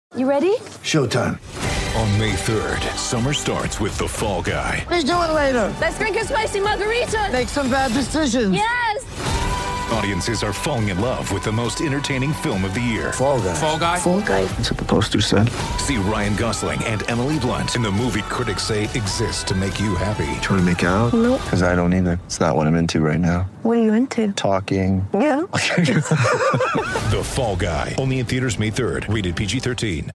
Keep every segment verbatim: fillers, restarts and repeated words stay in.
You ready? Showtime. On May third, summer starts with The Fall Guy. Let's do it later. Let's drink a spicy margarita. Make some bad decisions. Yes! Audiences are falling in love with the most entertaining film of the year. Fall Guy. Fall Guy? Fall Guy. That's what the poster said. See Ryan Gosling and Emily Blunt in the movie critics say exists to make you happy. Trying to make it out? Nope. Because I don't either. It's not what I'm into right now. What are you into? Talking. Yeah. The Fall Guy. Only in theaters May third. Rated P G thirteen.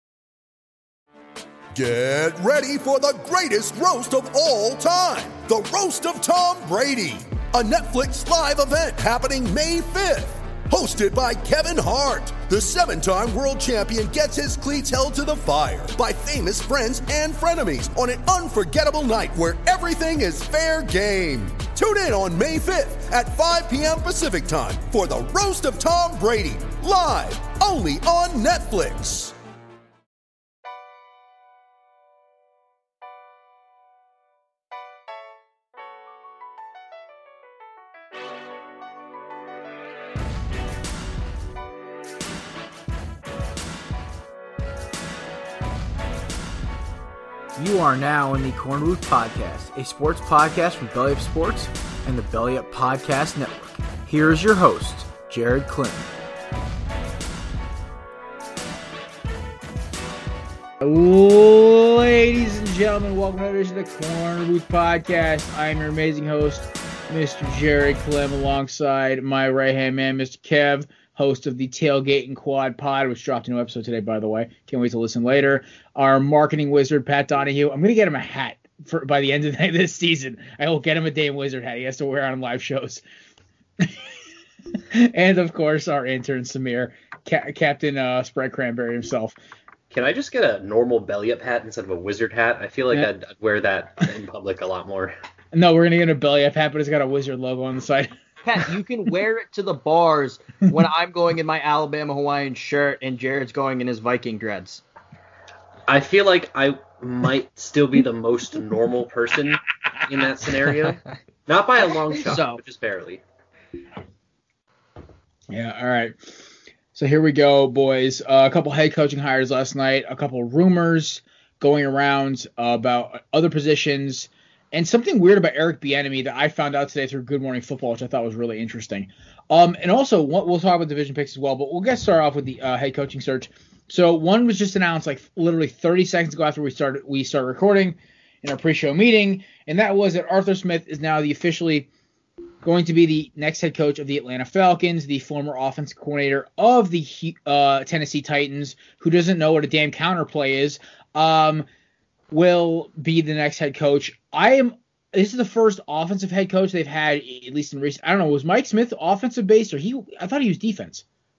Get ready for the greatest roast of all time. The Roast of Tom Brady. A Netflix live event happening May fifth. Hosted by Kevin Hart. The seven-time world champion gets his cleats held to the fire by famous friends and frenemies on an unforgettable night where everything is fair game. Tune in on May fifth at five p.m. Pacific time for the Roast of Tom Brady. Live only on Netflix. You are now in the Corn Booth Podcast, a sports podcast from Belly Up Sports and the Belly Up Podcast Network. Here is your host, Jared Clinton. Ladies and gentlemen, welcome to the Corn Booth Podcast. I am your amazing host, Mister Jared Clem, alongside my right-hand man, Mister Kev, host of the Tailgate and Quad Pod, which dropped a new episode today, by the way. Can't wait to listen later. Our marketing wizard, Pat Donahue. I'm going to get him a hat for by the end of this season. I will get him a Dame Wizard hat. He has to wear on live shows. And, of course, our intern, Samir, Ca- Captain uh, Spread Cranberry himself. Can I just get a normal belly up hat instead of a wizard hat? I feel like Yeah. I'd, I'd wear that in public a lot more. No, we're going to get a belly up hat, but it's got a wizard logo on the side. Pat, you can wear it to the bars when I'm going in my Alabama Hawaiian shirt and Jared's going in his Viking dreads. I feel like I might still be the most normal person in that scenario. Not by a long shot, So. but just barely. Yeah, all right. So here we go, boys. Uh, a couple head coaching hires last night, a couple rumors going around uh, about other positions, and something weird about Eric Bieniemy that I found out today through Good Morning Football, which I thought was really interesting. Um, and also, what, we'll talk about division picks as well, but we'll get started off with the uh, head coaching search. So one was just announced like literally thirty seconds ago after we started we started recording in our pre-show meeting, and that was that Arthur Smith is now the officially going to be the next head coach of the Atlanta Falcons, the former offensive coordinator of the uh, Tennessee Titans, who doesn't know what a damn counterplay is, um, will be the next head coach. I am. This is the first offensive head coach they've had, at least in recent. I don't know. Was Mike Smith offensive based, or he? I thought he was defense.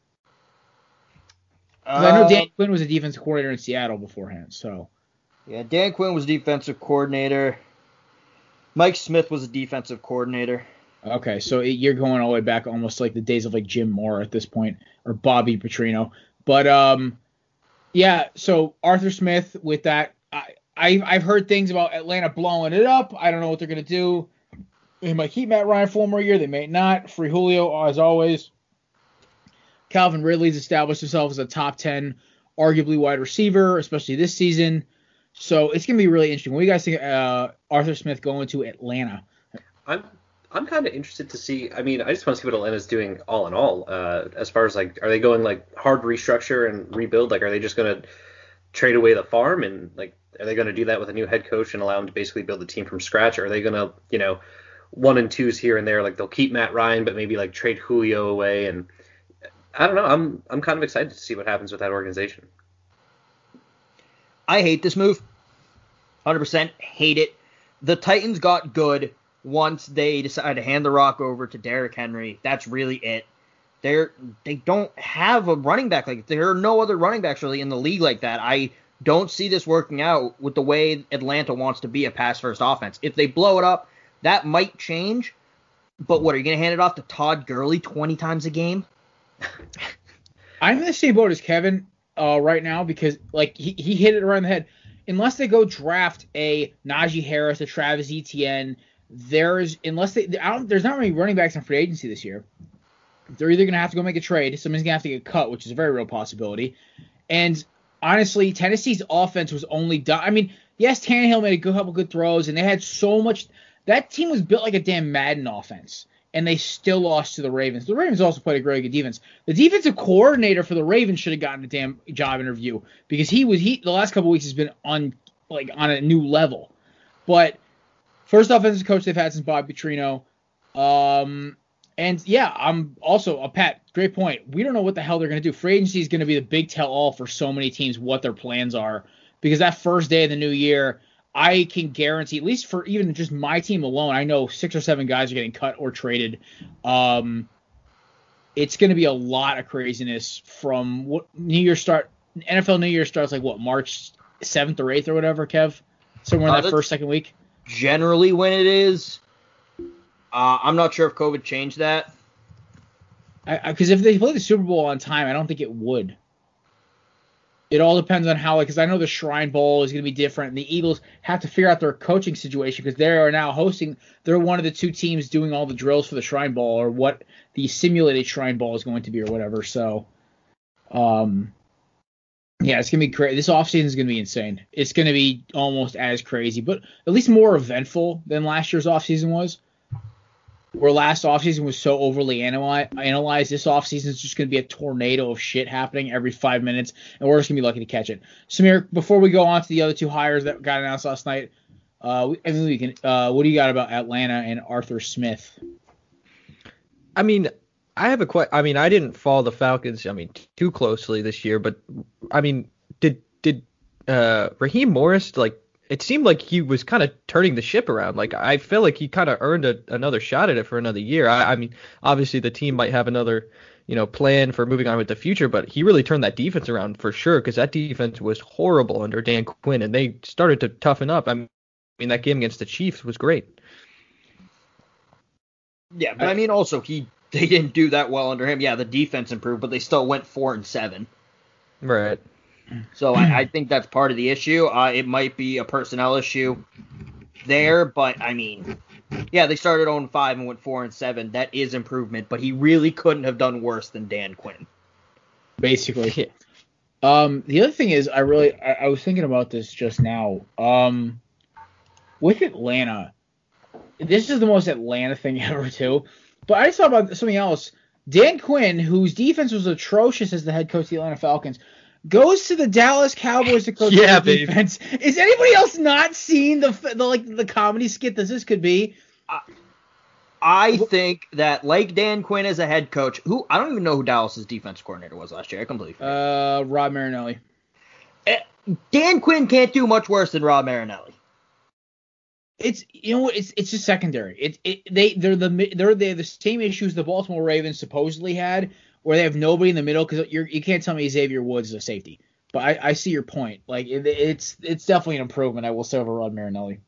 'Cause I know Dan Uh, Quinn was a defensive coordinator in Seattle beforehand. So Yeah, Dan Quinn was defensive coordinator. Mike Smith was a defensive coordinator. okay, so it, you're going all the way back almost like the days of like Jim Moore at this point, or Bobby Petrino. But um, yeah. So Arthur Smith with that. I, I I've heard things about Atlanta blowing it up. I don't know what they're gonna do. They might keep Matt Ryan for one more year. They may not. Free Julio as always. Calvin Ridley's established himself as a top ten, arguably wide receiver, especially this season. So it's going to be really interesting. What do you guys think uh, Arthur Smith going to Atlanta? I'm I'm kind of interested to see. I mean, I just want to see what Atlanta's doing all in all. Uh, as far as like, are they going like hard restructure and rebuild? Like, are they just going to trade away the farm and like, are they going to do that with a new head coach and allow him to basically build the team from scratch? Or are they going to, you know, one and twos here and there? Like they'll keep Matt Ryan, but maybe like trade Julio away. And I don't know. I'm I'm kind of excited to see what happens with that organization. I hate this move. one hundred percent hate it. The Titans got good once they decided to hand the rock over to Derrick Henry. That's really it. They're, they don't have a running back. Like, there are no other running backs really in the league like that. I don't see this working out with the way Atlanta wants to be a pass-first offense. If they blow it up, that might change. But what, are you going to hand it off to Todd Gurley twenty times a game? I'm in the same boat as Kevin uh, right now because like he, he hit it around the head. Unless they go draft a Najee Harris, a Travis Etienne, there's unless they I don't, there's not many running backs in free agency this year. They're either going to have to go make a trade, somebody's going to have to get cut, which is a very real possibility. And honestly, Tennessee's offense was only done. I mean, yes, Tannehill made a good, couple good throws, and they had so much. That team was built like a damn Madden offense, and they still lost to the Ravens. The Ravens also played a very good defense. The defensive coordinator for the Ravens should have gotten a damn job interview because he was he the last couple weeks has been on like on a new level. But first offensive coach they've had since Bob Petrino. Um, and yeah, I'm also a Pat. Great point. We don't know what the hell they're going to do. Free agency is going to be the big tell-all for so many teams what their plans are because that first day of the new year, I can guarantee, at least for even just my team alone, I know six or seven guys are getting cut or traded. Um, it's going to be a lot of craziness from what New Year start. N F L New Year starts like what March seventh or eighth or whatever, Kev, somewhere in Uh, that first second week. Generally, when it is, uh, I'm not sure if COVID changed that. Because if they play the Super Bowl on time, I don't think it would. It all depends on how, because I know the Shrine Bowl is going to be different, and the Eagles have to figure out their coaching situation because they are now hosting. They're one of the two teams doing all the drills for the Shrine Bowl, or what the simulated Shrine Bowl is going to be, or whatever. So, um, yeah, it's going to be crazy. This offseason is going to be insane. It's going to be almost as crazy, but at least more eventful than last year's offseason was. Where last offseason was so overly analy- analyzed, this offseason is just going to be a tornado of shit happening every five minutes, and we're just going to be lucky to catch it. Samir, before we go on to the other two hires that got announced last night, uh, we, I mean, we can. Uh, what do you got about Atlanta and Arthur Smith? I mean, I have a question. I mean, I didn't follow the Falcons, I mean, too closely this year, but I mean, did did uh, Raheem Morris like? It seemed like he was kind of turning the ship around. Like, I feel like he kind of earned a, another shot at it for another year. I, I mean, obviously the team might have another, you know, plan for moving on with the future, but he really turned that defense around for sure because that defense was horrible under Dan Quinn, and they started to toughen up. I mean, that game against the Chiefs was great. Yeah, but I mean, also he they didn't do that well under him. Yeah, the defense improved, but they still went four and seven. Right. So I, I think that's part of the issue. Uh, it might be a personnel issue there, but I mean, yeah, they started oh and five and went four and seven. That is improvement, but he really couldn't have done worse than Dan Quinn. Basically. Yeah. Um, the other thing is, I really, I, I was thinking about this just now. Um, with Atlanta, this is the most Atlanta thing ever, too. But I just thought about something else. Dan Quinn, whose defense was atrocious as the head coach of the Atlanta Falcons, goes to the Dallas Cowboys to coach yeah, the defense. Is anybody else not seeing the, the like the comedy skit that this could be? I, I think that like Dan Quinn as a head coach, who I don't even know who Dallas's defense coordinator was last year. I completely forget. Uh, Rob Marinelli. Uh, Dan Quinn can't do much worse than Rob Marinelli. It's you know what it's it's just secondary. It it they they're the they're they have the same issues the Baltimore Ravens supposedly had, where they have nobody in the middle because you you can't tell me Xavier Woods is a safety. But I, I see your point. Like it, it's it's definitely an improvement. I will say over Rod Marinelli.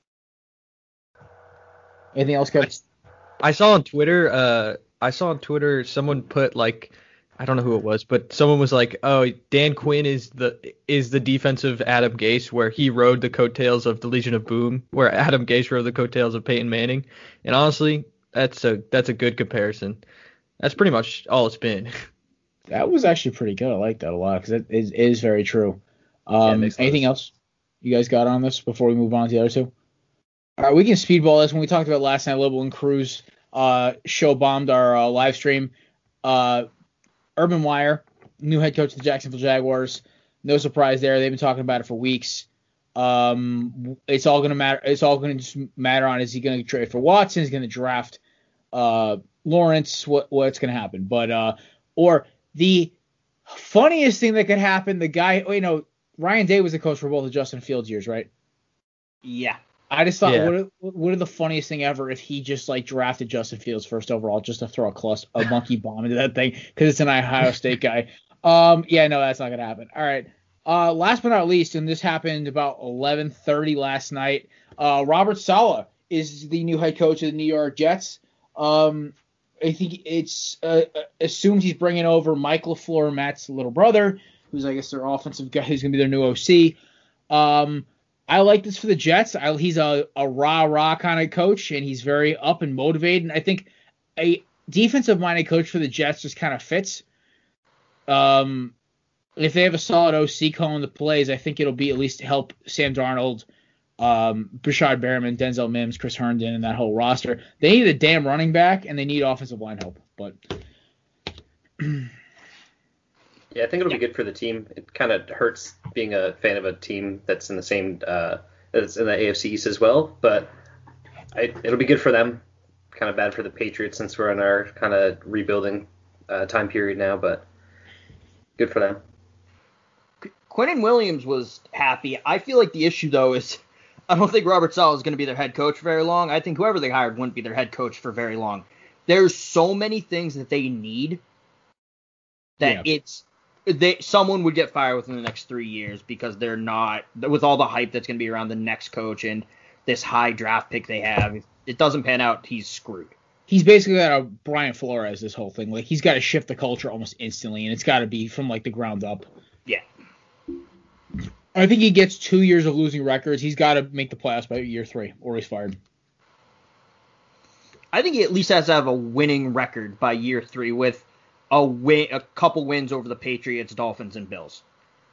Anything else, guys? I, I saw on Twitter. Uh, I saw on Twitter someone put like. I don't know who it was, but someone was like, "Oh, Dan Quinn is the is the defensive Adam Gase, where he rode the coattails of the Legion of Boom, where Adam Gase rode the coattails of Peyton Manning." And honestly, that's a that's a good comparison. That's pretty much all it's been. That was actually pretty good. I like that a lot because it is, it is very true. Um, yeah, anything else you guys got on this before we move on to the other two? All right, we can speedball this. When we talked about last night, Lobo and Cruz uh, show bombed our uh, live stream. Uh, Urban Meyer, new head coach of the Jacksonville Jaguars. No surprise there. They've been talking about it for weeks. Um, it's all gonna matter. It's all gonna just matter on is he gonna trade for Watson? Is he gonna draft uh, Lawrence? What what's gonna happen? But uh, or the funniest thing that could happen, the guy. Oh, you know, Ryan Day was the coach for both of Justin Fields years, right? Yeah. I just thought, yeah. what, what are the funniest thing ever if he just like drafted Justin Fields first overall just to throw a cluster, a monkey bomb into that thing because it's an Ohio State guy. Um, yeah, no, that's not gonna happen. All right. Uh, last but not least, and this happened about eleven thirty last night. Uh, Robert Saleh is the new head coach of the New York Jets. Um, I think it's uh, assumed he's bringing over Mike LaFleur, Matt's little brother, who's I guess their offensive guy, who's gonna be their new O C. Um. I like this for the Jets. I, he's a, a rah-rah kind of coach, and he's very up and motivated. And I think a defensive-minded coach for the Jets just kind of fits. Um, if they have a solid O C calling the plays, I think it'll be at least help Sam Darnold, um, Brashad Berriman, Denzel Mims, Chris Herndon, and that whole roster. They need a damn running back, and they need offensive line help. But yeah, I think it'll be good for the team. It kind of hurts being a fan of a team that's in the same uh, that's in the A F C East as well, but I, it'll be good for them. Kind of bad for the Patriots since we're in our kind of rebuilding uh, time period now, but good for them. Quinnen Williams was happy. I feel like the issue, though, is I don't think Robert Saleh is going to be their head coach for very long. I think whoever they hired wouldn't be their head coach for very long. There's so many things that they need that yeah. it's they someone would get fired within the next three years because they're not with all the hype that's going to be around the next coach and this high draft pick they have. If it doesn't pan out, he's screwed. He's basically got a Brian Flores, this whole thing. Like, he's got to shift the culture almost instantly, and it's got to be from, like, the ground up. Yeah. I think he gets two years of losing records. He's got to make the playoffs by year three, or he's fired. I think he at least has to have a winning record by year three with a win, a couple wins over the Patriots, Dolphins, and Bills.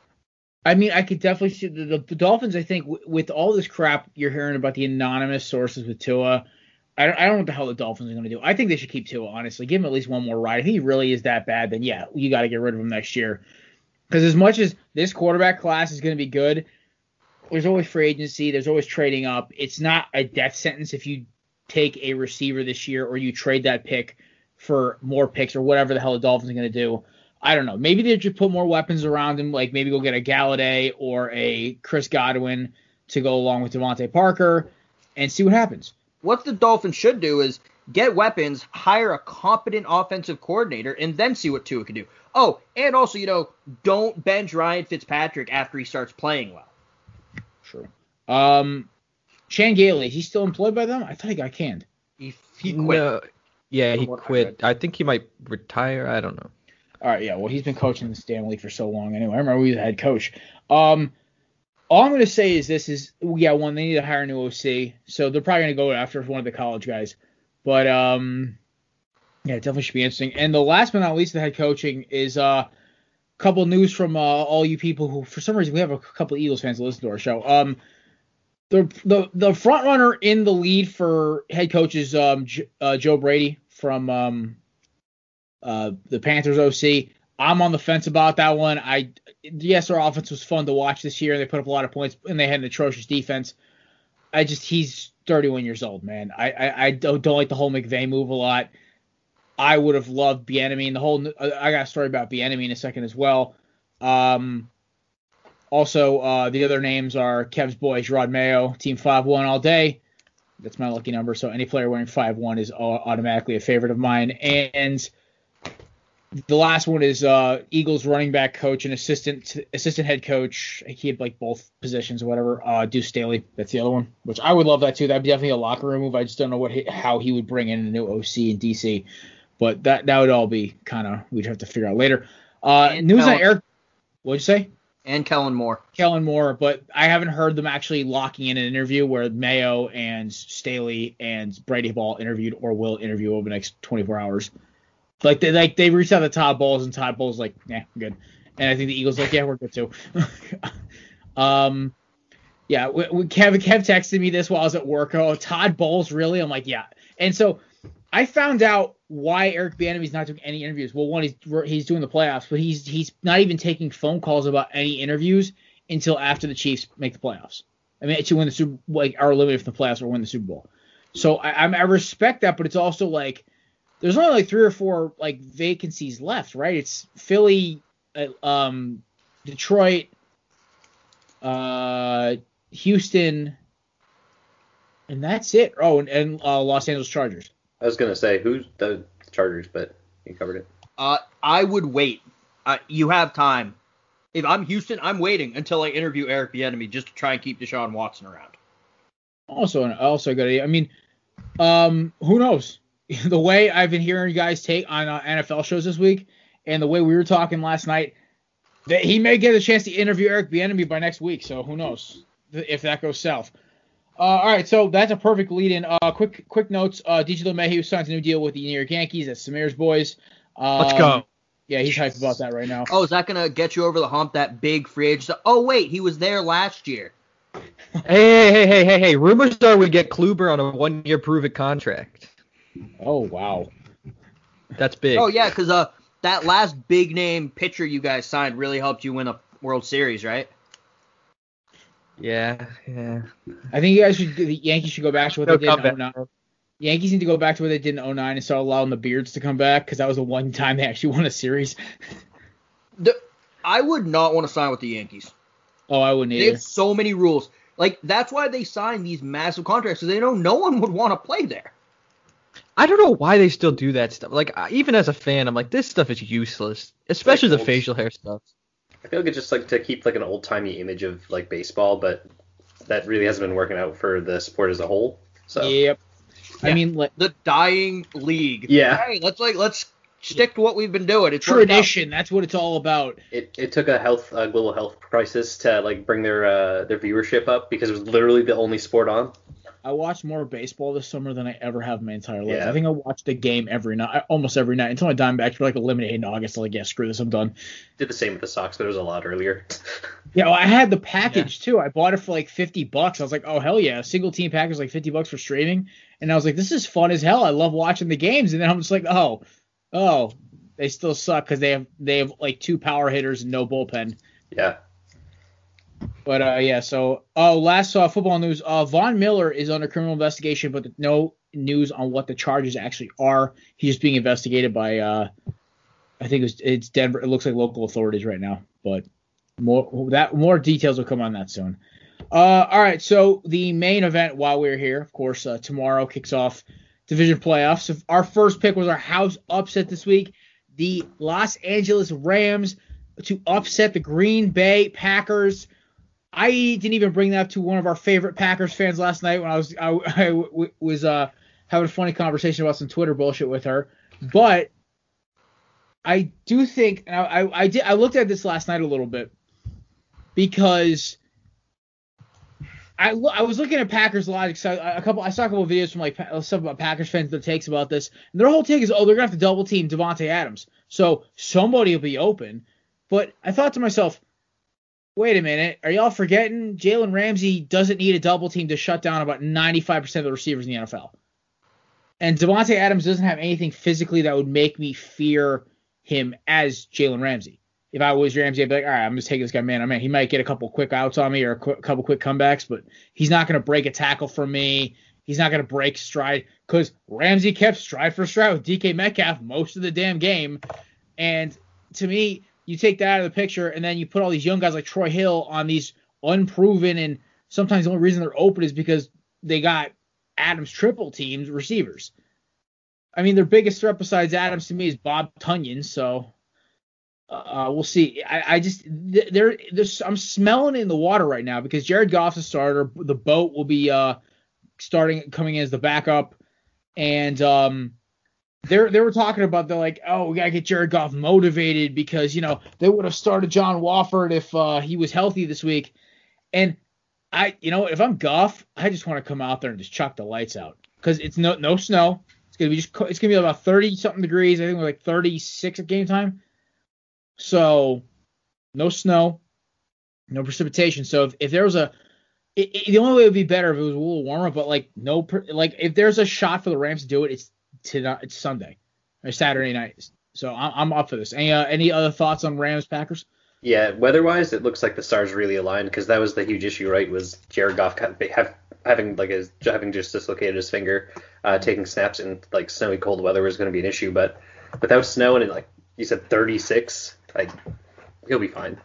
I mean, I could definitely see the, the, the Dolphins, I think, w- with all this crap you're hearing about the anonymous sources with Tua, I don't, I don't know what the hell the Dolphins are going to do. I think they should keep Tua, honestly. Give him at least one more ride. If he really is that bad, then yeah, you got to get rid of him next year. Because as much as this quarterback class is going to be good, there's always free agency. There's always trading up. It's not a death sentence if you take a receiver this year or you trade that pick for more picks or whatever the hell the Dolphins are going to do. I don't know. Maybe they just put more weapons around him, like maybe go get a Galladay or a Chris Godwin to go along with Devontae Parker and see what happens. What the Dolphins should do is get weapons, hire a competent offensive coordinator, and then see what Tua can do. Oh, and also, you know, don't bench Ryan Fitzpatrick after he starts playing well. Sure. Um, Chan Gailey, is he still employed by them? I thought he got canned. He, he quit. No, yeah, he quit. I think he might retire. I don't know. All right, yeah, well, he's been coaching the Stanley League for so long anyway. I remember he was the head coach. Um, all I'm going to say is this is, yeah, one, they need to hire a new O C, so they're probably going to go after one of the college guys. But, um, yeah, it definitely should be interesting. And the last but not least, the head coaching is a uh, couple news from uh, all you people who, for some reason, we have a couple of Eagles fans that listen to our show. Um, the the the front runner in the lead for head coach is um, J- uh, Joe Brady from um, uh, the Panthers O C. I'm on the fence about that one. I yes, our offense was fun to watch this year. They put up a lot of points, and they had an atrocious defense. I just he's thirty-one years old, man. I I, I don't, don't like the whole McVay move a lot. I would have loved Bieniemy, and the whole. I got a story about Bieniemy in a second as well. Um, also, uh, the other names are Kev's boy, Gerard Mayo, Team five one all day. That's my lucky number. So any player wearing five one is automatically a favorite of mine. And the last one is uh, Eagles running back coach and assistant assistant head coach. He had like both positions or whatever. Uh, Deuce Staley, that's the other one, which I would love that too. That'd be definitely a locker room move. I just don't know what he, how he would bring in a new O C in D C. But that that would all be kind of we'd have to figure out later. Uh, news Kellen, on Eric. What'd you say? And Kellen Moore. Kellen Moore, but I haven't heard them actually locking in an interview where Mayo and Staley and Brady have all interviewed or will interview over the next twenty-four hours. Like they like they reached out to Todd Bowles and Todd Bowles like, yeah, I'm good. And I think the Eagles like, yeah, we're good too. um, yeah, we, we, Kev Kev texted me this while I was at work. Oh, Todd Bowles, really? I'm like, yeah. And so I found out why Eric Bieniemy's not doing any interviews. Well, one, he's he's doing the playoffs, but he's he's not even taking phone calls about any interviews until after the Chiefs make the playoffs. I mean, to win the Super, like are eliminated from the playoffs or win the Super Bowl. So I I respect that, but it's also like there's only like three or four like vacancies left, right? It's Philly, uh, um, Detroit, uh, Houston, and that's it. Oh, and, and uh, Los Angeles Chargers. I was going to say, who's the Chargers, but you covered it. Uh, I would wait. Uh, you have time. If I'm Houston, I'm waiting until I interview Eric Bieniemy just to try and keep Deshaun Watson around. Also, also good. I mean, um, who knows? The way I've been hearing you guys take on uh, N F L shows this week, and the way we were talking last night, that he may get a chance to interview Eric Bieniemy by next week. So who knows if that goes south. Uh, all right, so that's a perfect lead-in. Uh, quick, quick notes. Uh, D J LeMahieu signs a new deal with the New York Yankees. That's Samir's boys. Um, Let's go. Yeah, he's hyped about that right now. Oh, is that gonna get you over the hump? That big free agent? Oh wait, he was there last year. Hey, hey, hey, hey, hey, hey! Rumors are we get Kluber on a one-year prove-it contract. Oh wow, that's big. Oh yeah, because uh, that last big name pitcher you guys signed really helped you win a World Series, right? Yeah, yeah. I think you guys should. The Yankees should go back to what No they did in comeback. oh nine. Yankees need to go back to what they did in oh nine and start allowing the Beards to come back because that was the one time they actually won a series. The, I would not want to sign with the Yankees. Oh, I wouldn't They either. have so many rules. Like, that's why they sign these massive contracts, because they know no one would want to play there. I don't know why they still do that stuff. Like, I- even as a fan, I'm like, this stuff is useless, especially Like the old- facial hair stuff. I feel like it's just like to keep like an old timey image of like baseball, but that really hasn't been working out for the sport as a whole. So Yep. I Yeah. mean, like, The dying league. Yeah. Hey, let's like let's stick to what we've been doing. It's worked out. tradition. That's what it's all about. it, it took a health a global health crisis to like bring their uh, their viewership up because it was literally the only sport on. I watched more baseball this summer than I ever have in my entire life. Yeah. I think I watched a game every night, almost every night, until my Diamondbacks were like eliminated in August. I'm like, yeah, screw this, I'm done. Did the same with the Sox, but it was a lot earlier. Yeah, well, I had the package too. I bought it for like fifty bucks. I was like, oh hell yeah, a single team package is like fifty bucks for streaming. And I was like, this is fun as hell. I love watching the games. And then I'm just like, oh, oh, they still suck because they have they have like two power hitters and no bullpen. Yeah. But uh, yeah, so oh, last uh, football news. Uh, Von Miller is under criminal investigation, but no news on what the charges actually are. He's just being investigated by uh, I think it's it's Denver. It looks like local authorities right now, but more that more details will come on that soon. Uh, all right, so the main event while we're here, of course, uh, tomorrow kicks off division playoffs. So our first pick was our house upset this week, the Los Angeles Rams to upset the Green Bay Packers. I didn't even bring that up to one of our favorite Packers fans last night when I was I, I w- was uh, having a funny conversation about some Twitter bullshit with her. But I do think and I, I, I did I looked at this last night a little bit because I, lo- I was looking at Packers logic. So I, a couple I saw a couple of videos from like pa- some about Packers fans that takes about this, and their whole take is, oh, they're gonna have to double team Devontae Adams, so somebody will be open. But I thought to myself, wait a minute, are y'all forgetting Jalen Ramsey doesn't need a double team to shut down about ninety-five percent of the receivers in the N F L, and Devontae Adams doesn't have anything physically that would make me fear him as Jalen Ramsey. If I was Ramsey, I'd be like, all right, I'm just taking this guy man on man. He might get a couple quick outs on me or a qu- couple quick comebacks, but he's not going to break a tackle from me. He's not going to break stride because Ramsey kept stride for stride with D K Metcalf most of the damn game. And to me, you take that out of the picture and then you put all these young guys like Troy Hill on these unproven, and sometimes the only reason they're open is because they got Adams triple teams receivers. I mean, their biggest threat besides Adams to me is Bob Tunyon, so uh, we'll see. I, I just there there's I'm smelling it in the water right now because Jared Goff's a starter. The boat will be uh, starting coming in as the backup, and um, they they were talking about they're like, oh, we gotta get Jared Goff motivated because you know they would have started John Wofford if uh, he was healthy this week, and I you know if I'm Goff, I just want to come out there and just chuck the lights out because it's no no snow. It's gonna be just it's gonna be about thirty something degrees. I think we're like thirty-six at game time. So, no snow, no precipitation. So if, if there was a, it, it, the only way it would be better if it was a little warmer. But like no, like if there's a shot for the Rams to do it, it's to it's Sunday or Saturday night. So I'm, I'm up for this. Any uh, any other thoughts on Rams Packers? Yeah, weather-wise, it looks like the stars really aligned because that was the huge issue, right? Was Jared Goff have, having like his having just dislocated his finger, uh, taking snaps in like snowy cold weather was going to be an issue, but without snow and like you said thirty-six, like he'll be fine.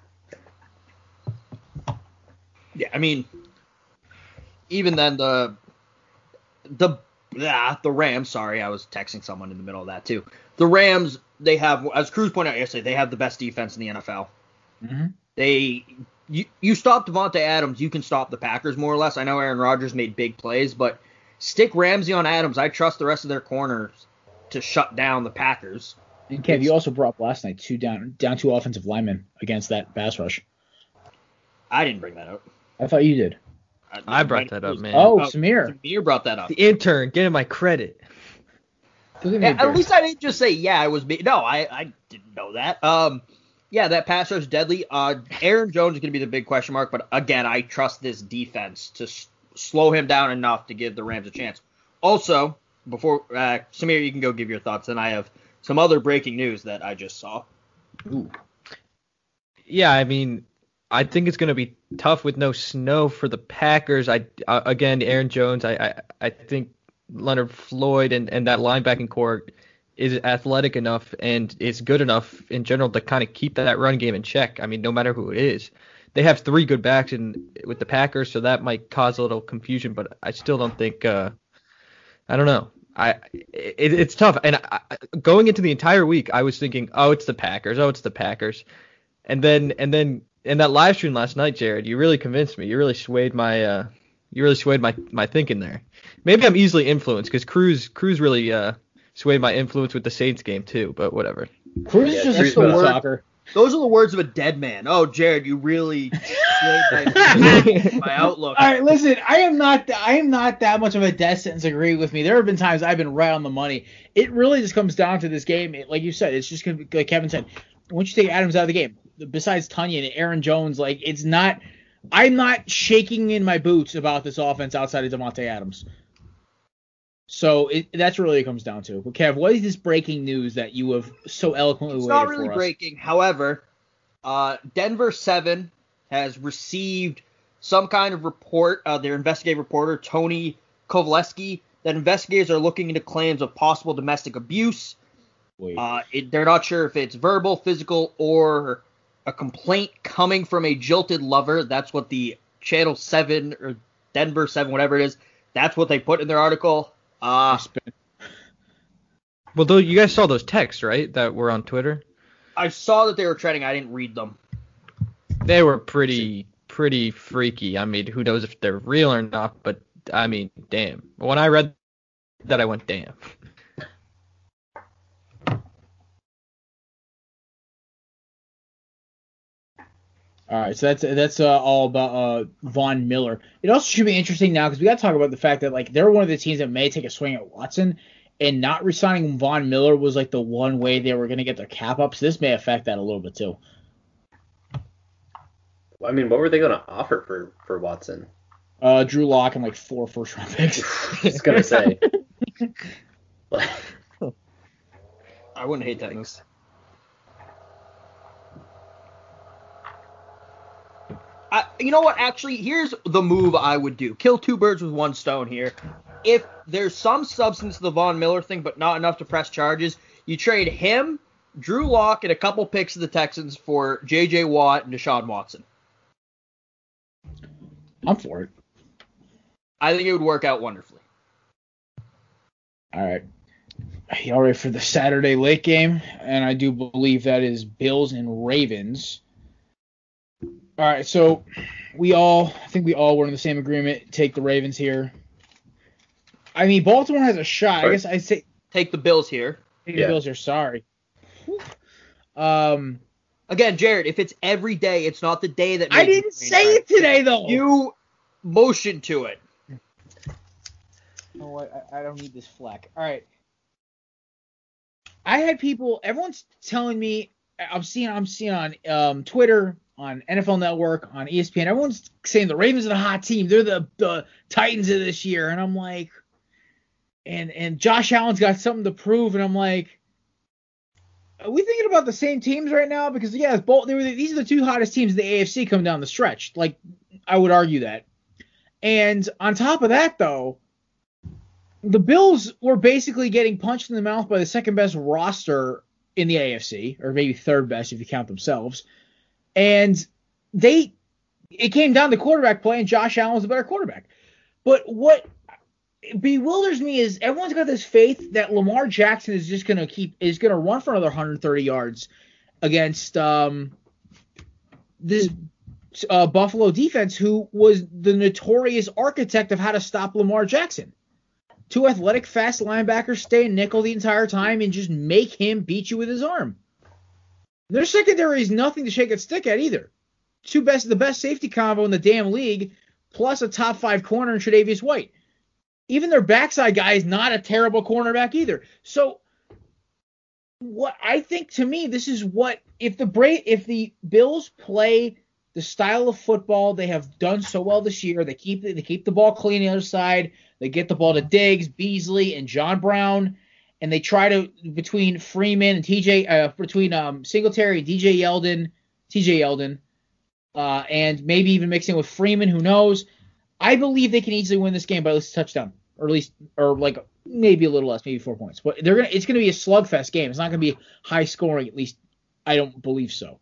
Yeah, I mean, even then the the ah, the Rams. Sorry, I was texting someone in the middle of that too. The Rams, they have, as Cruz pointed out yesterday, they have the best defense in the N F L. Mm-hmm. They you you stop Devontae Adams, you can stop the Packers more or less. I know Aaron Rodgers made big plays, but stick Ramsey on Adams. I trust the rest of their corners to shut down the Packers. And Kev, you also brought up last night two down down two offensive linemen against that pass rush. I didn't bring that up. I thought you did. I brought that up, man. Oh, Samir. Samir brought that up. The intern, getting my credit. Yeah, at least I didn't just say, yeah, I was. Be- no, I, I didn't know that. Um, yeah, that pass rush is deadly. Uh, Aaron Jones is going to be the big question mark, but again, I trust this defense to s- slow him down enough to give the Rams a chance. Also, before uh, Samir, you can go give your thoughts, and I have some other breaking news that I just saw. Ooh. Yeah, I mean, I think it's going to be tough with no snow for the Packers. I uh, again, Aaron Jones. I I, I think Leonard Floyd and, and that linebacking core is athletic enough and is good enough in general to kind of keep that run game in check. I mean, no matter who it is. They have three good backs in with the Packers, so that might cause a little confusion, but I still don't think uh, I don't know. I it, it's tough. And I, going into the entire week, I was thinking, "Oh, it's the Packers. Oh, it's the Packers." And then and then in that live stream last night, Jared, you really convinced me. You really swayed my uh you really swayed my my thinking there. Maybe I'm easily influenced because Cruz Cruz really uh, swayed my influence with the Saints game too. But whatever. Cruz Yeah, just Cruz a knows word. soccer. Those are the words of a dead man. Oh, Jared, you really swayed my, my outlook. All right, listen, I am not I am not that much of a death sentence. Agree with me. There have been times I've been right on the money. It really just comes down to this game. It, like you said, it's just gonna be like Kevin said. Once you take Adams out of the game, besides Tunyon and Aaron Jones, like it's not. I'm not shaking in my boots about this offense outside of Devontae Adams. So it, that's really what it comes down to. But Kev, what is this breaking news that you have so eloquently It's waited not really for us? breaking. However, uh, Denver seven has received some kind of report, uh, their investigative reporter, Tony Kovaleski, that investigators are looking into claims of possible domestic abuse. Wait. Uh, it, they're not sure if it's verbal, physical, or a complaint coming from a jilted lover. That's what the Channel seven or Denver seven, whatever it is, that's what they put in their article. Uh, Well, though you guys saw those texts, right, that were on Twitter? I saw that they were trending. I didn't read them. They were pretty pretty freaky. I mean, who knows if they're real or not? But I mean, damn. When I read that, I went, damn. All right, so that's that's uh, all about uh, Von Miller. It also should be interesting now because we got to talk about the fact that like they're one of the teams that may take a swing at Watson, and not resigning Von Miller was like the one way they were going to get their cap up. So this may affect that a little bit too. I mean, what were they going to offer for, for Watson? Uh, Drew Lock and like four first round picks. I was going to say. I wouldn't hate that move. I, you know what? Actually, here's the move I would do. Kill two birds with one stone here. If there's some substance to the Von Miller thing, but not enough to press charges, you trade him, Drew Lock, and a couple picks of the Texans for J J Watt and Deshaun Watson. I'm for it. I think it would work out wonderfully. All right. Y'all ready for the Saturday late game? And I do believe that is Bills and Ravens. All right, so we all, I think we all were in the same agreement. Take the Ravens here. I mean, Baltimore has a shot. I guess I'd say Take the Bills here. take Yeah. the Bills here. Sorry. Um, Again, Jared, if it's every day, it's not the day that I makes didn't you say green, it today though. You motion to it. You know what? I, I don't need this fleck. All right. I had people. Everyone's telling me. I'm seeing. I'm seeing on um, Twitter, on N F L Network, on E S P N. Everyone's saying the Ravens are the hot team. They're the the Titans of this year. And I'm like, and and Josh Allen's got something to prove. And I'm like, are we thinking about the same teams right now? Because yeah, it's both. They were the, these are the two hottest teams in the A F C coming down the stretch. Like, I would argue that. And on top of that, though, the Bills were basically getting punched in the mouth by the second best roster in the A F C, or maybe third best if you count themselves. And they, it came down to quarterback play, and Josh Allen was a better quarterback. But what bewilders me is everyone's got this faith that Lamar Jackson is just gonna keep is gonna run for another one hundred thirty yards against um this uh, Buffalo defense, who was the notorious architect of how to stop Lamar Jackson. Two athletic, fast linebackers stay in nickel the entire time and just make him beat you with his arm. Their secondary is nothing to shake its stick at either. Two best, the best safety combo in the damn league, plus a top five corner in Tre'Davious White. even their backside guy is not a terrible cornerback either. So what I think, to me, this is what if the Bra- if the Bills play the style of football they have done so well this year, they keep they keep the ball clean on the other side, they get the ball to Diggs, Beasley, and John Brown, and they try to between Freeman and T J uh, between um, Singletary, D J Yeldon, T J Yeldon, uh, and maybe even mixing with Freeman, who knows. I believe they can easily win this game by at least a touchdown, or at least, or like maybe a little less, maybe four points. But they're gonna, it's gonna be a slugfest game. It's not gonna be high scoring. At least I don't believe so.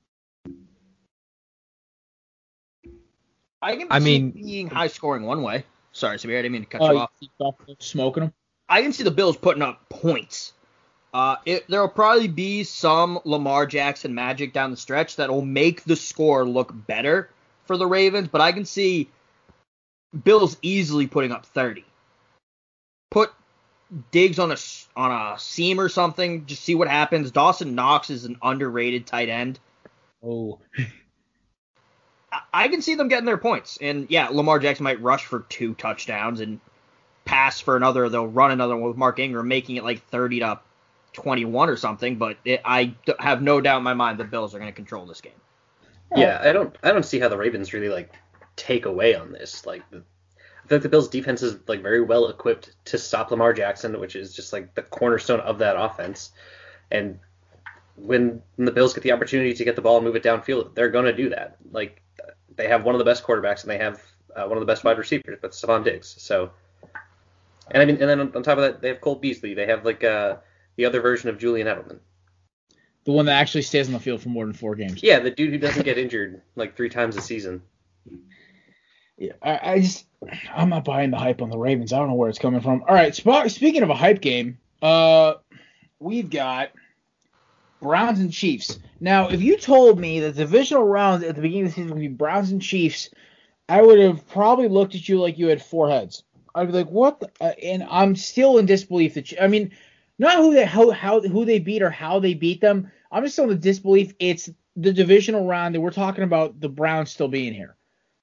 I can I see mean, it being high scoring one way. Sorry, Samir, I didn't mean to cut you Uh, off. smoking them. I can see the Bills putting up points. Uh, it, there will probably be some Lamar Jackson magic down the stretch that will make the score look better for the Ravens, but I can see Bills easily putting up thirty. Put Diggs on a, on a seam or something, just see what happens. Dawson Knox is an underrated tight end. Oh. I, I can see them getting their points. And, yeah, Lamar Jackson might rush for two touchdowns and pass for another. They'll run another one with Mark Ingram, making it like thirty to twenty-one or something. But it, I have no doubt in my mind the Bills are going to control this game. Yeah, I don't I don't see how the Ravens really like take away on this. Like the, I feel like the Bills defense is like very well equipped to stop Lamar Jackson, which is just like the cornerstone of that offense. And when, when the Bills get the opportunity to get the ball and move it downfield, they're going to do that. Like they have one of the best quarterbacks and they have uh, one of the best wide receivers, but Stephon Diggs. So, and I mean, and then on, on top of that, they have Cole Beasley. They have like uh, the other version of Julian Edelman. The one that actually stays on the field for more than four games. Yeah, the dude who doesn't get injured like three times a season. Yeah, I, I just, I'm not buying the hype on the Ravens. I don't know where it's coming from. All right, sp- speaking of a hype game, uh, we've got Browns and Chiefs. Now, if you told me that the divisional rounds at the beginning of the season would be Browns and Chiefs, I would have probably looked at you like you had four heads. I'd be like, what? The, uh, and I'm still in disbelief that, I mean, not who they how, how who they beat or how they beat them. I'm just still in the disbelief. It's the divisional round that we're talking about the Browns still being here.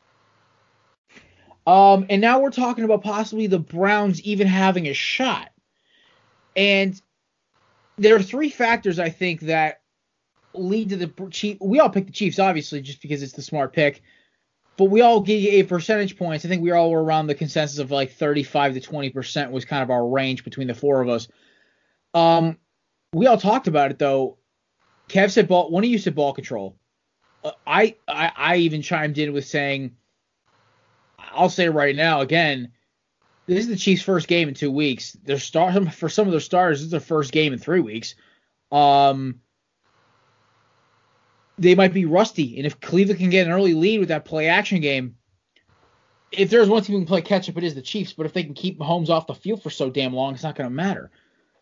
Um, and now we're talking about possibly the Browns even having a shot. And there are three factors, I think, that lead to the Chiefs. We all picked the Chiefs, obviously, just because it's the smart pick. But we all gave percentage points. I think we all were around the consensus of like thirty-five to twenty percent was kind of our range between the four of us. Um, we all talked about it, though. Kev said ball. One of you said ball control. Uh, I, I I even chimed in with saying, I'll say right now again, this is the Chiefs' first game in two weeks. Their star for some of their stars, this is their first game in three weeks. Um, they might be rusty, and if Cleveland can get an early lead with that play action game, if there's one team who can play catch up, it is the Chiefs. But if they can keep Mahomes off the field for so damn long, it's not going to matter.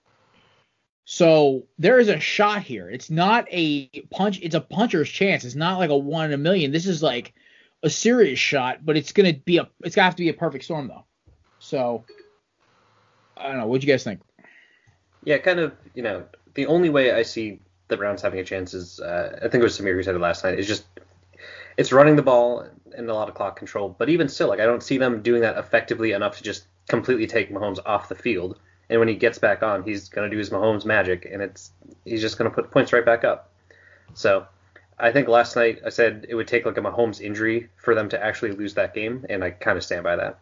So there is a shot here. It's not a punch. It's a puncher's chance. It's not like a one in a million. This is like a serious shot, but it's gonna be a. It's gonna have to be a perfect storm though. So I don't know. What'd you guys think? Yeah, kind of. You know, the only way I see the Browns having a chance is, uh, I think it was Samir who said it last night, is just it's running the ball and a lot of clock control. But even still, like I don't see them doing that effectively enough to just completely take Mahomes off the field. And when he gets back on, he's going to do his Mahomes magic, and it's he's just going to put points right back up. So I think last night I said it would take like a Mahomes injury for them to actually lose that game, and I kind of stand by that.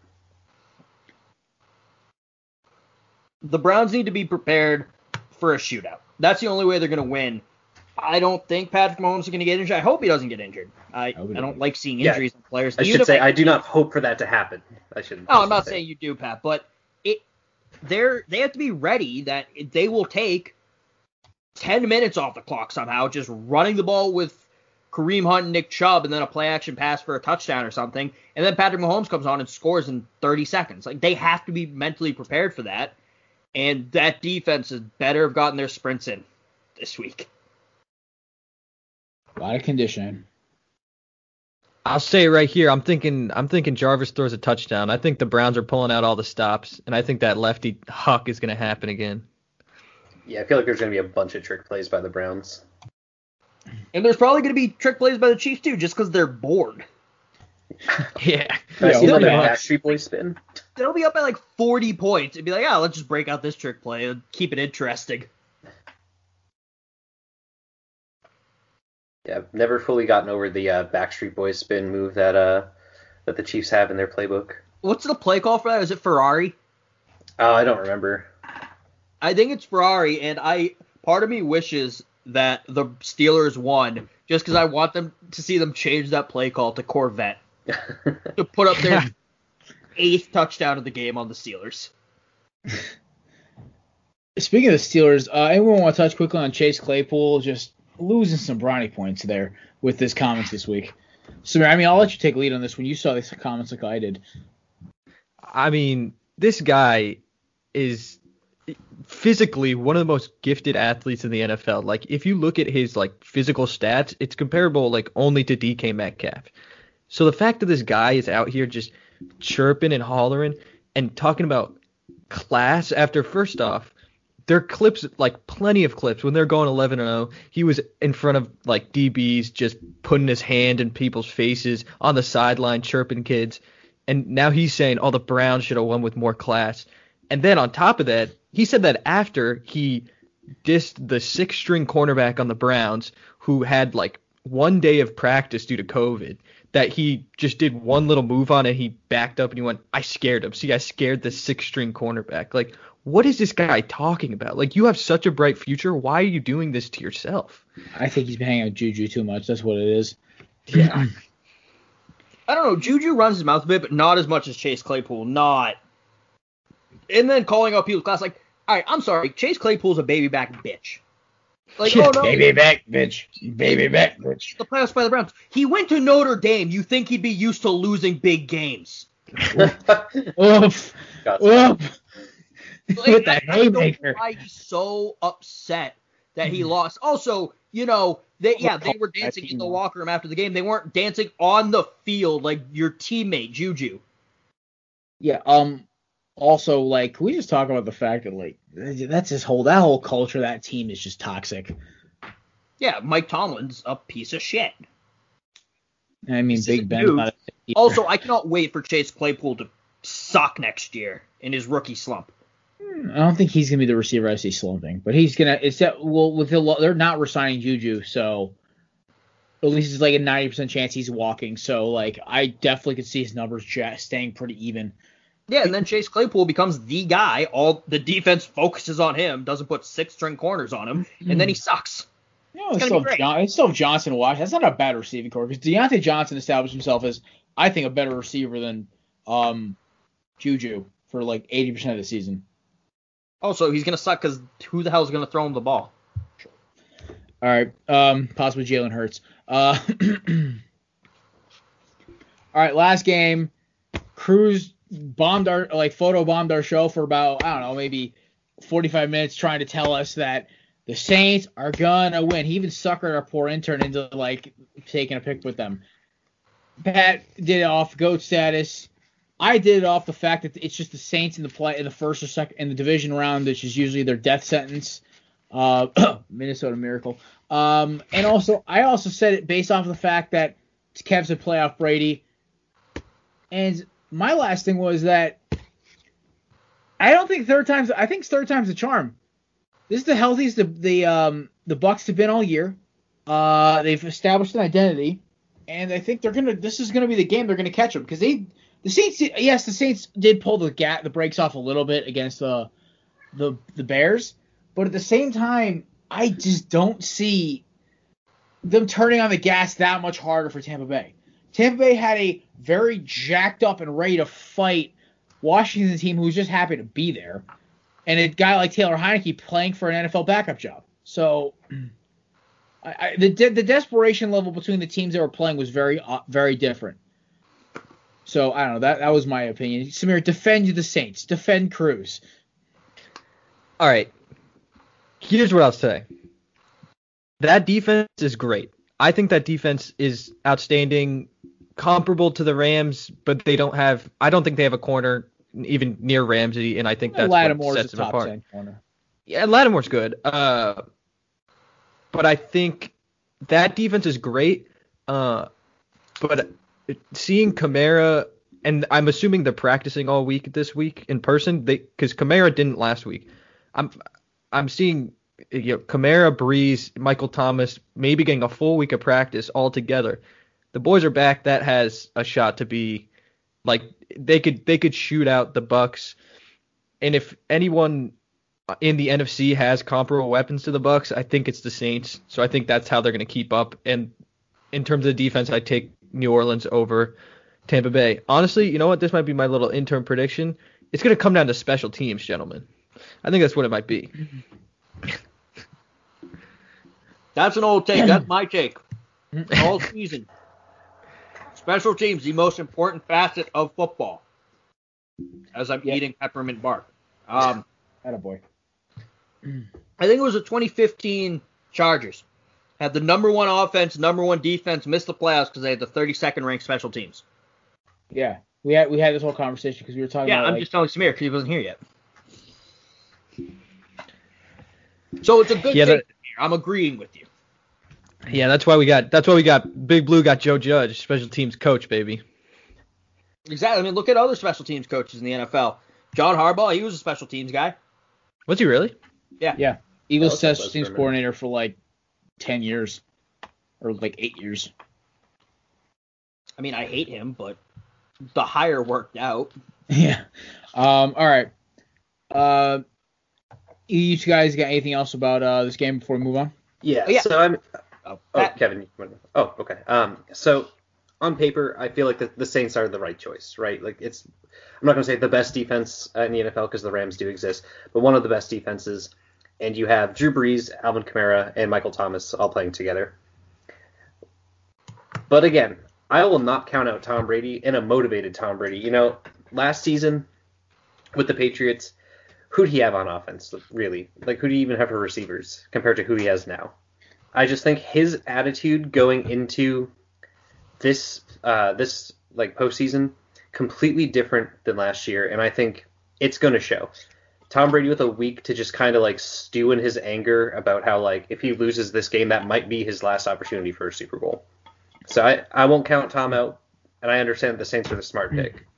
The Browns need to be prepared for a shootout. That's the only way they're going to win. I don't think Patrick Mahomes is going to get injured. I hope he doesn't get injured. I, I don't like seeing injuries yeah, in players. I Even should say I, I do not hope for that to happen. I shouldn't. No, I'm not say. saying you do, Pat, but it they're they have to be ready that they will take ten minutes off the clock somehow, just running the ball with Kareem Hunt and Nick Chubb, and then a play action pass for a touchdown or something, and then Patrick Mahomes comes on and scores in thirty seconds. Like they have to be mentally prepared for that, and that defense is better have gotten their sprints in this week. A lot of conditioning. I'll say it right here. I'm thinking I'm thinking Jarvis throws a touchdown. I think the Browns are pulling out all the stops, and I think that lefty huck is going to happen again. Yeah, I feel like there's going to be a bunch of trick plays by the Browns. And there's probably going to be trick plays by the Chiefs, too, just because they're bored. Yeah. I Yeah, see like a yeah. Backstreet Boys spin. they'll be up by like forty points and be like, yeah, let's just break out this trick play and keep it interesting. Yeah, I've never fully gotten over the uh, Backstreet Boys spin move that uh that the Chiefs have in their playbook. What's the play call for that? Is it Ferrari? Oh, I don't remember. I think it's Ferrari, and I part of me wishes that the Steelers won just because I want them to see them change that play call to Corvette to put up their eighth touchdown of the game on the Steelers. Speaking of the Steelers, uh, anyone want to touch quickly on Chase Claypool just losing some brownie points there with his comments this week? So, I mean, I'll let you take lead on this when you saw these comments like I did. I mean, this guy is physically one of the most gifted athletes in the N F L. Like, if you look at his, like, physical stats, it's comparable, like, only to D K Metcalf. So the fact that this guy is out here just chirping and hollering and talking about class after, first off, there are clips, like plenty of clips, when they're going eleven and oh, he was in front of like D Bs just putting his hand in people's faces on the sideline chirping kids. And now he's saying, oh, the Browns should have won with more class. And then on top of that, he said that after he dissed the six-string cornerback on the Browns who had like one day of practice due to COVID, that he just did one little move on it. He backed up and he went, I scared him. See, I scared the six-string cornerback. Like, what is this guy talking about? Like, you have such a bright future. Why are you doing this to yourself? I think he's been hanging out with Juju too much. That's what it is. Yeah. I don't know. Juju runs his mouth a bit, but not as much as Chase Claypool. Not. And then calling out people's class, like, all right, I'm sorry. Chase Claypool's a baby back bitch. Like, yeah, oh no. Baby back bitch. Baby back bitch. The playoffs by the Browns. He went to Notre Dame. You think he'd be used to losing big games. Oof. Oof. Like, With that haymaker. Why he's so upset that he lost. Also, you know, they yeah, they were dancing in the locker room after the game. They weren't dancing on the field like your teammate Juju. Yeah. Um. Also, like, can we just talk about the fact that like that's his whole that whole culture, that team is just toxic. Yeah, Mike Tomlin's a piece of shit. I mean, This Big isn't Ben's new. not. A Also, I cannot wait for Chase Claypool to suck next year in his rookie slump. I don't think he's gonna be the receiver I see slumping, but he's gonna. It's that well with the they're not resigning Juju, so at least it's like a ninety percent chance he's walking. So like I definitely could see his numbers ja- staying pretty even. Yeah, and then Chase Claypool becomes the guy. All the defense focuses on him, doesn't put six string corners on him, and then he sucks. No, It's it's, gonna still be great. John, it's still Johnson Wash. That's not a bad receiving core because Deontay Johnson established himself as I think a better receiver than um Juju for like eighty percent of the season. Also, he's gonna suck because who the hell is gonna throw him the ball? All right, um, possibly Jalen Hurts. Uh, all right, last game. Cruz bombed our like photo bombed our show for about I don't know maybe forty-five minutes trying to tell us that the Saints are gonna win. He even suckered our poor intern into like taking a pic with them. Pat did it off GOAT status. I did it off the fact that it's just the Saints in the play in the first or second in the division round, which is usually their death sentence. Uh, Minnesota Miracle. Um, and also, I also said it based off of the fact that Kev's a playoff Brady. And my last thing was that I don't think third time's. I think third time's a charm. This is the healthiest the the um the Bucs have been all year. Uh, they've established an identity, and I think they're gonna. This is gonna be the game they're gonna catch them because they. The Saints, yes, the Saints did pull the ga- the brakes off a little bit against the the the Bears, but at the same time, I just don't see them turning on the gas that much harder for Tampa Bay. Tampa Bay had a very jacked up and ready to fight Washington team who was just happy to be there, and a guy like Taylor Heineke playing for an N F L backup job. So, I, I, the de- the desperation level between the teams that were playing was very uh, very different. So, I don't know. That that was my opinion. Samir, defend the Saints. Defend Cruz. All right. Here's what I'll say. That defense is great. I think that defense is outstanding, comparable to the Rams, but they don't have – I don't think they have a corner even near Ramsey, and I think that's Lattimore's what sets a them top apart. ten corner. Yeah, Lattimore's good. Uh, but I think that defense is great. Uh, but – seeing Kamara and I'm assuming they're practicing all week this week in person. They because Kamara didn't last week. I'm I'm seeing you know Kamara, Breeze, Michael Thomas maybe getting a full week of practice all together. The boys are back. That has a shot to be like they could they could shoot out the Bucks. And if anyone in the N F C has comparable weapons to the Bucks, I think it's the Saints. So I think that's how they're going to keep up. And in terms of the defense, I take New Orleans over Tampa Bay. Honestly, you know what? This might be my little interim prediction. It's going to come down to special teams, gentlemen. I think that's what it might be. That's an old take. That's my take. All season. Special teams, the most important facet of football. As I'm yep. eating peppermint bark. Um, Attaboy. I think it was the twenty fifteen Chargers. Had the number one offense, number one defense, missed the playoffs because they had the thirty-second ranked special teams. Yeah, we had we had this whole conversation because we were talking yeah, about I'm like, just telling Samir because he wasn't here yet. So it's a good yeah, thing. that, I'm agreeing with you. Yeah, that's why we got that's why we got Big Blue got Joe Judge, special teams coach, baby. Exactly. I mean, look at other special teams coaches in the N F L. John Harbaugh, he was a special teams guy. Was he really? Yeah. Yeah. Eagles special teams coordinator for like ten years or like eight years. I mean, I hate him, but the hire worked out. Yeah. Um. All right. Uh, you guys got anything else about uh this game before we move on? Yeah. Oh, yeah. So I'm. Oh, oh Kevin. Oh, okay. Um. So. On paper, I feel like the, the Saints are the right choice, right? Like it's, I'm not going to say the best defense in the N F L because the Rams do exist, but one of the best defenses. And you have Drew Brees, Alvin Kamara, and Michael Thomas all playing together. But again, I will not count out Tom Brady and a motivated Tom Brady. You know, last season with the Patriots, who'd he have on offense, really? Like, who do you even have for receivers compared to who he has now? I just think his attitude going into this uh, this like postseason completely different than last year, and I think it's going to show. Tom Brady with a week to just kind of like stew in his anger about how like if he loses this game, that might be his last opportunity for a Super Bowl. So I, I won't count Tom out, and I understand the Saints are the smart pick.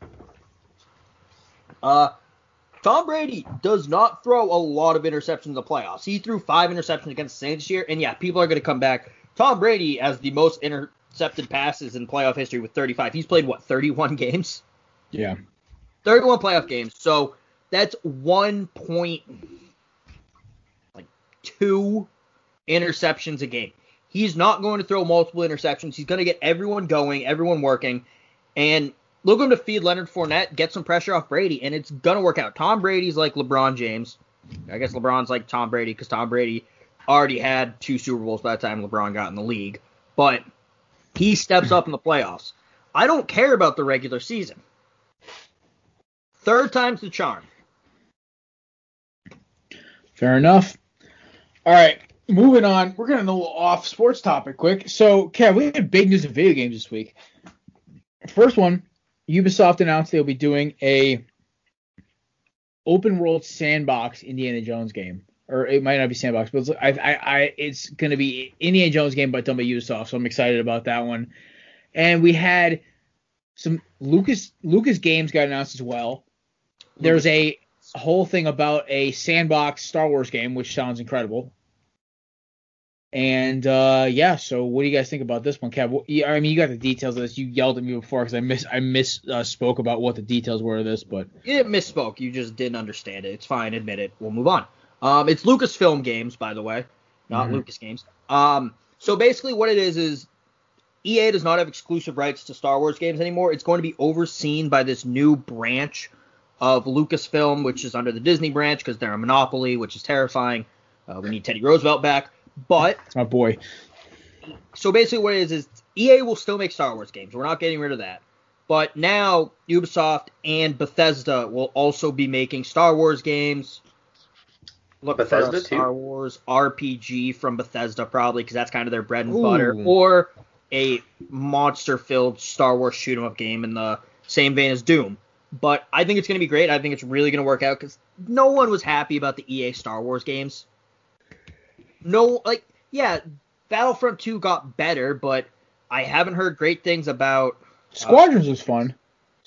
Uh, Tom Brady does not throw a lot of interceptions in the playoffs. He threw five interceptions against the Saints this year, and yeah, people are going to come back. Tom Brady has the most inter. intercepted passes in playoff history with thirty-five. He's played, what, thirty-one games? Yeah. thirty-one playoff games. So that's one point like two interceptions a game. He's not going to throw multiple interceptions. He's going to get everyone going, everyone working, and look him to feed Leonard Fournette, get some pressure off Brady, and it's going to work out. Tom Brady's like LeBron James. I guess LeBron's like Tom Brady because Tom Brady already had two Super Bowls by the time LeBron got in the league. But he steps up in the playoffs. I don't care about the regular season. Third time's the charm. Fair enough. All right, moving on. We're getting a little off sports topic quick. So, Kev, we had big news in video games this week. First one, Ubisoft announced they'll be doing a open world sandbox Indiana Jones game. Or it might not be sandbox, but it's, I, I, I, it's going to be Indiana Jones game, but done by Ubisoft, so I'm excited about that one. And we had some Lucas Lucas games got announced as well. There's a whole thing about a sandbox Star Wars game, which sounds incredible. And uh, yeah, so what do you guys think about this one, Kev? I mean, you got the details of this. You yelled at me before because I miss I miss uh, spoke about what the details were of this, but you didn't misspoke. You just didn't understand it. It's fine. Admit it. We'll move on. Um, it's Lucasfilm Games, by the way, not mm-hmm. Lucas Games. Um, so basically what it is is E A does not have exclusive rights to Star Wars games anymore. It's going to be overseen by this new branch of Lucasfilm, which is under the Disney branch because they're a monopoly, which is terrifying. Uh, we need Teddy Roosevelt back. But that's my boy. So basically what it is is E A will still make Star Wars games. We're not getting rid of that. But now Ubisoft and Bethesda will also be making Star Wars games. Look Bethesda for a Star too? Wars R P G from Bethesda probably because that's kind of their bread and Ooh. butter. Or a monster-filled Star Wars shoot-'em-up game in the same vein as Doom. But I think it's going to be great. I think it's really going to work out because no one was happy about the E A Star Wars games. No, like, yeah, Battlefront two got better, but I haven't heard great things about... Squadrons uh, was fun.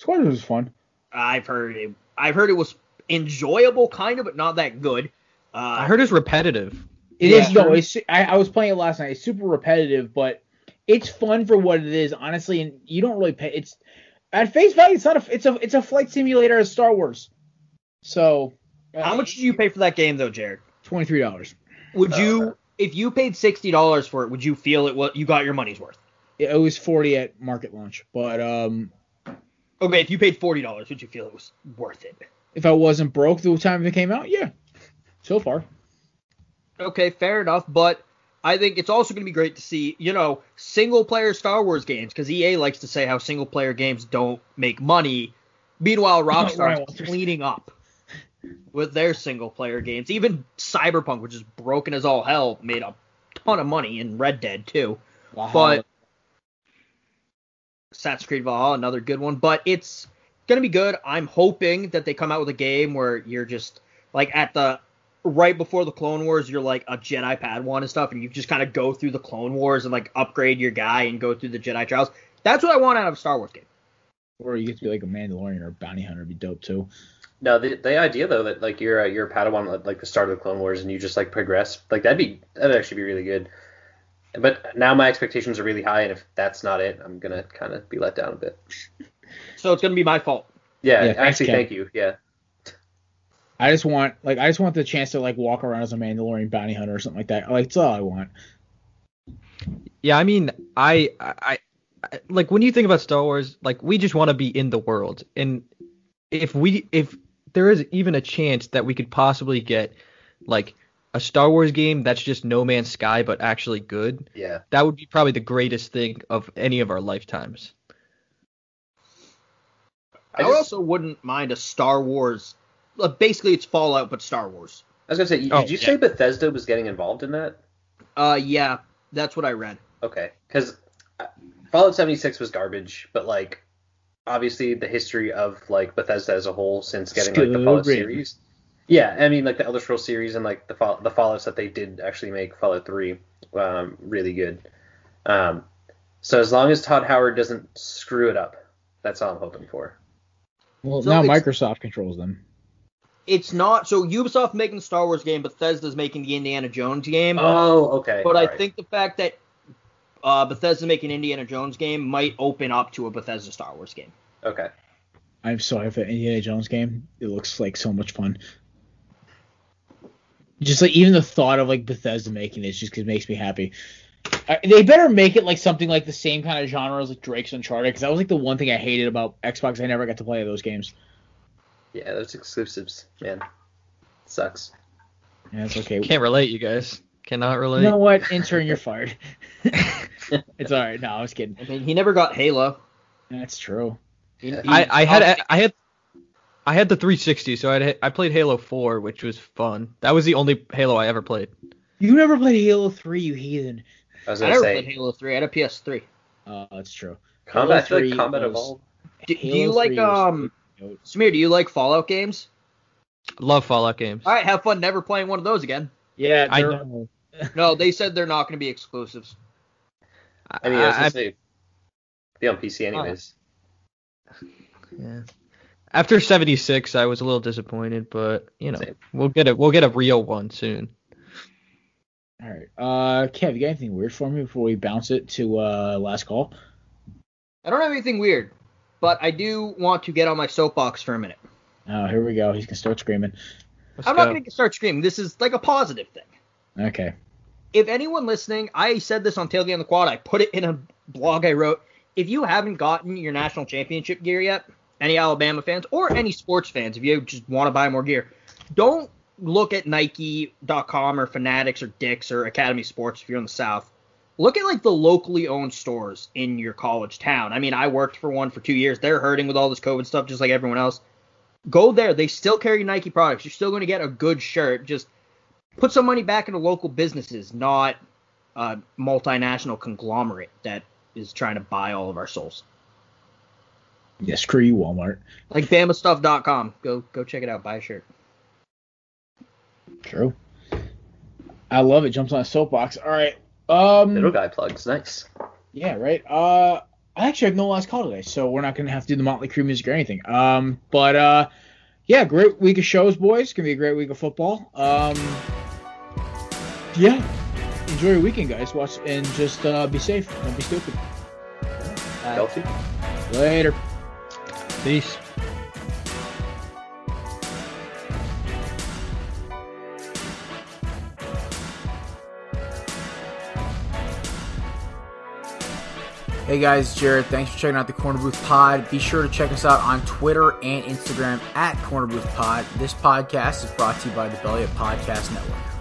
Squadrons was fun. I've heard it. I've heard it was enjoyable, kind of, but not that good. Uh, I heard it's repetitive. It Yeah. is no. It's I, I was playing it last night. It's super repetitive, but it's fun for what it is, honestly. And you don't really pay. It's at face value. It's not a. It's a. It's a flight simulator of Star Wars. So. Uh, How much did you pay for that game, though, Jared? Twenty-three dollars. Would Oh, you, okay. if you paid sixty dollars for it, would you feel it? What you got your money's worth? It was forty at market launch, but um, Okay, if you paid forty dollars, would you feel it was worth it? if I wasn't broke the time it came out, yeah. So far. Okay, fair enough, but I think it's also going to be great to see, you know, single-player Star Wars games, because E A likes to say how single-player games don't make money. Meanwhile, Rockstar Right. is cleaning up with their single-player games. Even Cyberpunk, which is broken as all hell, made a ton of money in Red Dead, too. But Assassin's Creed Valhalla, another good one. But it's going to be good. I'm hoping that they come out with a game where you're just, like, at the... right before the Clone Wars, you're like a Jedi Padawan and stuff, and you just kind of go through the Clone Wars and like upgrade your guy and go through the Jedi trials. That's what I want out of a Star Wars game. Or you get to be like a Mandalorian or a bounty hunter would be dope too. No, the the idea though that like you're a, you're a Padawan at like the start of the Clone Wars and you just like progress, like that'd be that'd actually be really good. But now my expectations are really high, and if that's not it, I'm gonna kind of be let down a bit. So it's going to be my fault. Yeah, Yeah, thanks, actually, Ken. thank you. Yeah. I just want like I just want the chance to like walk around as a Mandalorian bounty hunter or something like that. Like that's all I want. Yeah, I mean, I, I, I like when you think about Star Wars, like we just want to be in the world, and if we, if there is even a chance that we could possibly get like a Star Wars game that's just No Man's Sky but actually good, Yeah. that would be probably the greatest thing of any of our lifetimes. I, I just- also wouldn't mind a Star Wars. Uh, basically, it's Fallout, but Star Wars. I was gonna say, y- Oh, did you yeah. say Bethesda was getting involved in that? Uh, yeah, that's what I read. Okay, because Fallout seventy-six was garbage, but like obviously the history of like Bethesda as a whole since getting like the Fallout Scoobin'. series. Yeah, I mean like the Elder Scrolls series and like the Fall- the Fallouts that they did actually make Fallout three um, really good. Um, so as long as Todd Howard doesn't screw it up, that's all I'm hoping for. Well, So now it's- Microsoft controls them. It's not so Ubisoft making the Star Wars game, Bethesda's making the Indiana Jones game. Oh, okay. But I alright. think the fact that uh, Bethesda making Indiana Jones game might open up to a Bethesda Star Wars game. Okay. I'm so hyped for the Indiana Jones game. It looks like so much fun. Just like even the thought of like Bethesda making it just 'cause it makes me happy. I, they better make it like something like the same kind of genre as like Drake's Uncharted, because that was like the one thing I hated about Xbox. I never got to play those games. Yeah, those exclusives, man. Sucks. Yeah, it's okay. Can't relate, you guys. Cannot relate. You know what? Intern, you're fired. It's all right. No, I was kidding. I mean, he never got Halo. That's true. He- he- I, I had I had I had the three sixty, so I I played Halo four, which was fun. That was the only Halo I ever played. You never played Halo three, you heathen. I was I gonna never say played Halo three. I had a P S three. Oh, that's true. combat. I feel Halo like three combat was- evolved. Do, do Halo you like three was- um Samir? Do you like Fallout games? Love Fallout games. All right, have fun never playing one of those again. Yeah, I they're- know. No, they said they're not going to be exclusives. I mean, I was I- gonna I- say, be on P C anyways. Yeah. After seventy-six, I was a little disappointed, but you know, Same. we'll get a we'll get a real one soon. All right. Uh, Kev, you got anything weird for me before we bounce it to uh last call? I don't have anything weird, but I do want to get on my soapbox for a minute. Oh, here we go. He's gonna start screaming. Let's I'm go. not going to start screaming. This is like a positive thing. Okay. If anyone listening, I said this on Tailgate on the Quad. I put it in a blog I wrote. If you haven't gotten your national championship gear yet, any Alabama fans or any sports fans, if you just want to buy more gear, don't look at Nike dot com or Fanatics or Dick's or Academy Sports if you're in the South. Look at like the locally owned stores in your college town. I mean, I worked for one for two years. They're hurting with all this COVID stuff just like everyone else. Go there. They still carry Nike products. You're still going to get a good shirt. Just put some money back into local businesses, not a multinational conglomerate that is trying to buy all of our souls. Yeah, screw you, Walmart. Like Bama Stuff dot com. Go go check it out. Buy a shirt. True. I love it. Jumps on a soapbox. All right. Um. Little guy plugs, nice. Yeah. Right. Uh. I actually have no last call today, so we're not going to have to do the Motley Crue music or anything. Um, but, uh, yeah, great week of shows, boys. It's going to be a great week of football. Um, yeah, enjoy your weekend, guys. Watch and just uh, be safe. Don't be stupid. Uh, Later. Peace. Hey guys, Jared. Thanks for checking out the Corner Booth Pod. Be sure to check us out on Twitter and Instagram at Corner Booth Pod. This podcast is brought to you by the Belly Up Podcast Network.